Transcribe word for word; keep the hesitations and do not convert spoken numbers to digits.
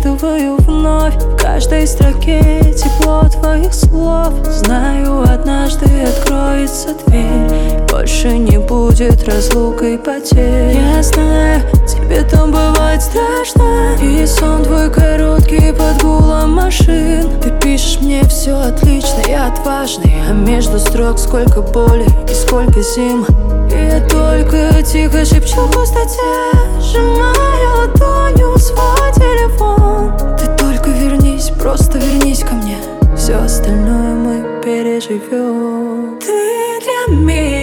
прочитываю вновь в каждой строке тепло твоих слов. Знаю, однажды откроется дверь, больше не будет разлук и потерь. Я знаю, тебе там бывает страшно, и сон твой короткий под гулом машин. Ты пишешь мне: все отлично, я отважный, а между строк сколько боли и сколько зим. И я только тихо шепчу в пустоте, сжимаю ладонью свой телефон. Ты только вернись, просто вернись ко мне, все остальное мы переживем. Ты для меня